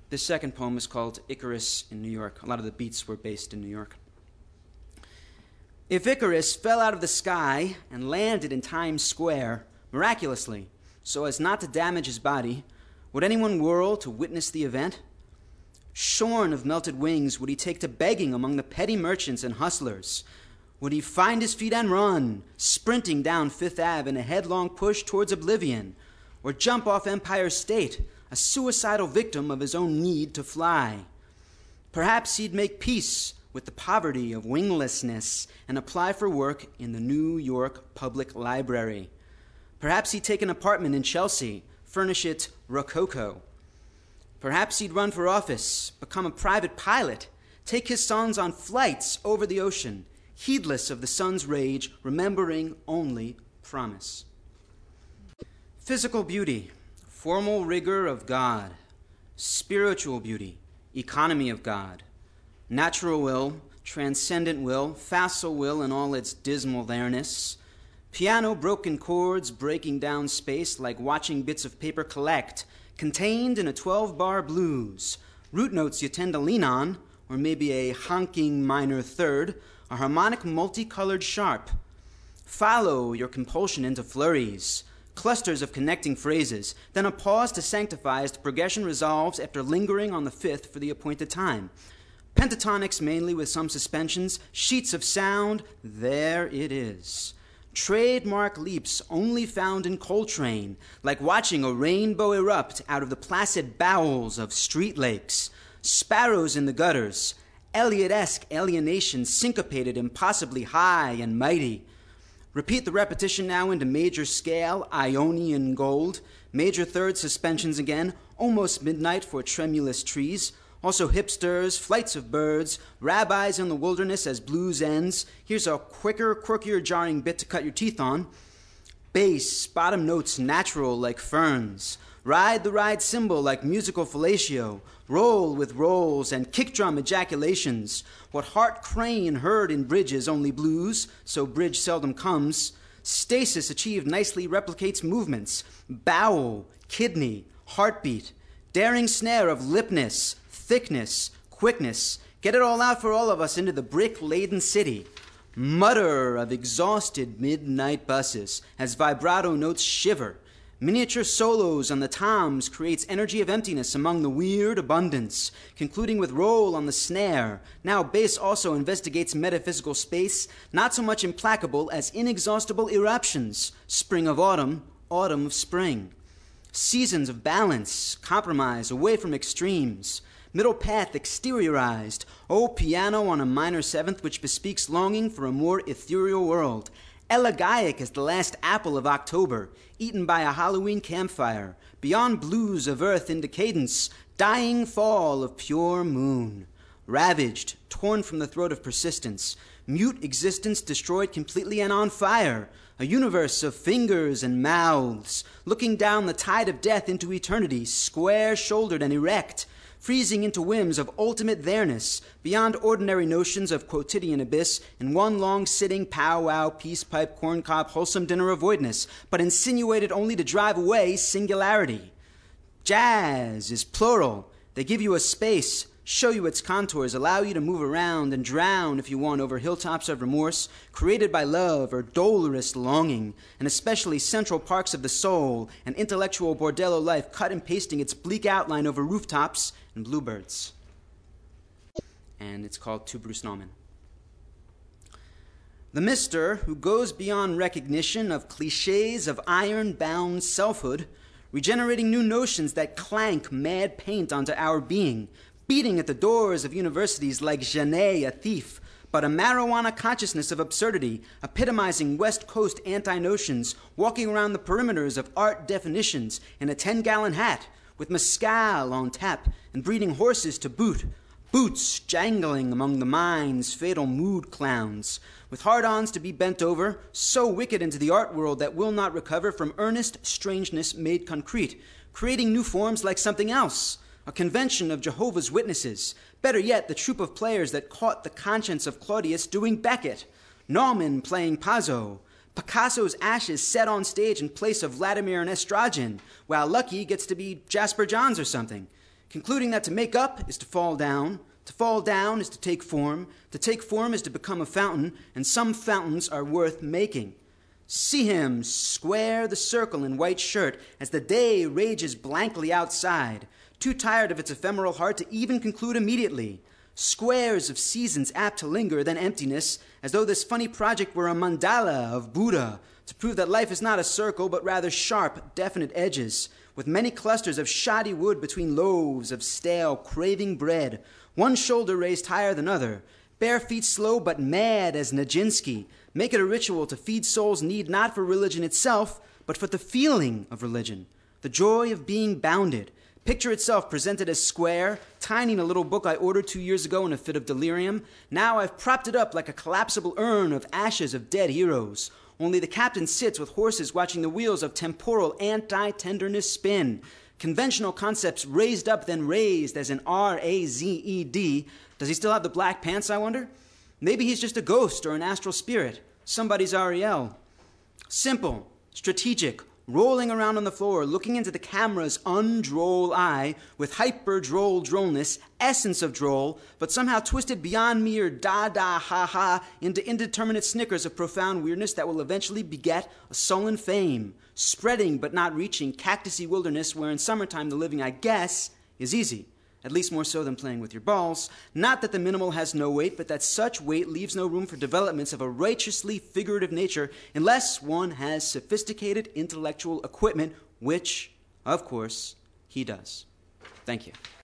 This second poem is called Icarus in New York. A lot of the beats were based in New York. If Icarus fell out of the sky and landed in Times Square, miraculously, so as not to damage his body, would anyone whirl to witness the event? Shorn of melted wings, would he take to begging among the petty merchants and hustlers? Would he find his feet and run, sprinting down Fifth Ave in a headlong push towards oblivion, or jump off Empire State, a suicidal victim of his own need to fly? Perhaps he'd make peace with the poverty of winglessness and apply for work in the New York Public Library. Perhaps he'd take an apartment in Chelsea, furnish it rococo. Perhaps he'd run for office, become a private pilot, take his sons on flights over the ocean, heedless of the sun's rage, remembering only promise. Physical beauty, formal rigor of God. Spiritual beauty, economy of God. Natural will, transcendent will, facile will in all its dismal there-ness. Piano broken chords breaking down space like watching bits of paper collect, contained in a 12-bar blues. Root notes you tend to lean on, or maybe a honking minor third, a harmonic multicolored sharp. Follow your compulsion into flurries, clusters of connecting phrases, then a pause to sanctify as the progression resolves after lingering on the fifth for the appointed time. Pentatonics mainly with some suspensions, sheets of sound, there it is. Trademark leaps only found in Coltrane, like watching a rainbow erupt out of the placid bowels of street lakes. Sparrows in the gutters, Eliot-esque alienation syncopated impossibly high and mighty. Repeat the repetition now into major scale, Ionian gold, major third suspensions again, almost midnight for tremulous trees. Also hipsters, flights of birds, rabbis in the wilderness as blues ends. Here's a quicker, quirkier, jarring bit to cut your teeth on. Bass, bottom notes natural like ferns. Ride the ride cymbal like musical fellatio. Roll with rolls and kick drum ejaculations. What Hart Crane heard in bridges only blues, so bridge seldom comes. Stasis achieved nicely replicates movements. Bowel, kidney, heartbeat. Daring snare of lipness, thickness, quickness. Get it all out for all of us into the brick-laden city. Mutter of exhausted midnight buses as vibrato notes shiver. Miniature solos on the toms creates energy of emptiness among the weird abundance, concluding with roll on the snare. Now bass also investigates metaphysical space, not so much implacable as inexhaustible eruptions. Spring of autumn, autumn of spring. Seasons of balance, compromise, away from extremes. Middle path exteriorized. Oh, piano on a minor seventh which bespeaks longing for a more ethereal world. Elegiac as the last apple of October, eaten by a Halloween campfire. Beyond blues of earth into cadence, dying fall of pure moon. Ravaged, torn from the throat of persistence. Mute existence destroyed completely and on fire. A universe of fingers and mouths, looking down the tide of death into eternity, square-shouldered and erect. Freezing into whims of ultimate there-ness, beyond ordinary notions of quotidian abyss, in one long sitting, powwow, peace pipe, corncob, wholesome dinner of voidness, but insinuated only to drive away singularity. Jazz is plural. They give you a space, show you its contours, allow you to move around and drown if you want over hilltops of remorse, created by love or dolorous longing, and especially central parks of the soul, and intellectual bordello life cut and pasting its bleak outline over rooftops and bluebirds. And it's called To Bruce Nauman. The mister who goes beyond recognition of cliches of iron-bound selfhood, regenerating new notions that clank mad paint onto our being, beating at the doors of universities like Genet, a thief, but a marijuana consciousness of absurdity, epitomizing West Coast anti-notions, walking around the perimeters of art definitions in a 10-gallon hat, with mescal on tap and breeding horses to boot, boots jangling among the mind's fatal mood clowns, with hard-ons to be bent over, so wicked into the art world that will not recover from earnest strangeness made concrete, creating new forms like something else, a convention of Jehovah's Witnesses, better yet, the troupe of players that caught the conscience of Claudius doing Beckett, Nauman playing Pazzo, Picasso's ashes set on stage in place of Vladimir and Estrogen, while Lucky gets to be Jasper Johns or something. concluding that to make up is to fall down is to take form is to become a fountain, and some fountains are worth making. See him square the circle in white shirt as the day rages blankly outside, too tired of its ephemeral heart to even conclude immediately. Squares of seasons apt to linger, then emptiness, as though this funny project were a mandala of Buddha, to prove that life is not a circle, but rather sharp, definite edges, with many clusters of shoddy wood between loaves of stale, craving bread, one shoulder raised higher than other, bare feet slow but mad as Nijinsky. Make it a ritual to feed souls' need not for religion itself, but for the feeling of religion, the joy of being bounded. Picture itself presented as square, tiny in a little book I ordered 2 years ago in a fit of delirium. Now I've propped it up like a collapsible urn of ashes of dead heroes. Only the captain sits with horses watching the wheels of temporal anti-tenderness spin. Conventional concepts raised up then raised as in R-A-Z-E-D. Does he still have the black pants, I wonder? Maybe he's just a ghost or an astral spirit. Somebody's Ariel. Simple, strategic, rolling around on the floor, looking into the camera's undroll eye with hyper-droll drollness, essence of droll, but somehow twisted beyond mere da-da, ha-ha into indeterminate snickers of profound weirdness that will eventually beget a sullen fame, spreading but not reaching cactusy wilderness where in summertime the living, I guess, is easy. At least more so than playing with your balls. Not that the minimal has no weight, but that such weight leaves no room for developments of a righteously figurative nature unless one has sophisticated intellectual equipment, which, of course, he does. Thank you.